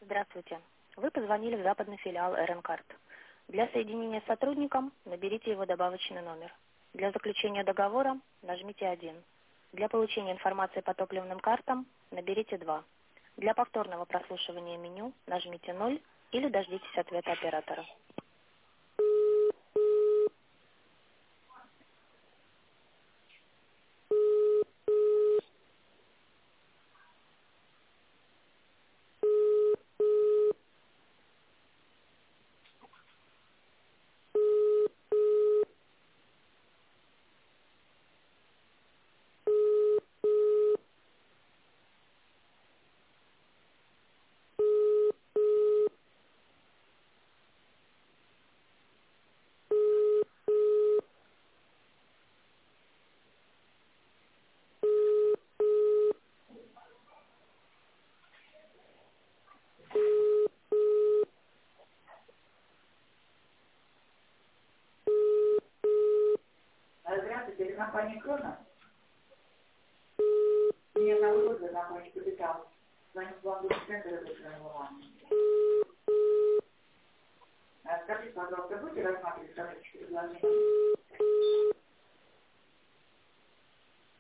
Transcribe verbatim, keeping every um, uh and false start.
Здравствуйте. Вы позвонили в западный филиал РН-карт. Для соединения с сотрудником наберите его добавочный номер. Для заключения договора нажмите один. Для получения информации по топливным картам наберите два. Для повторного прослушивания меню нажмите ноль или дождитесь ответа оператора. Здравствуйте, это компания «Крона». Меня зовут Ольга, компания «Капитал». Звоню в банковский центр разрешенного. Скажите, пожалуйста, будете рассматривать коммерческие предложения?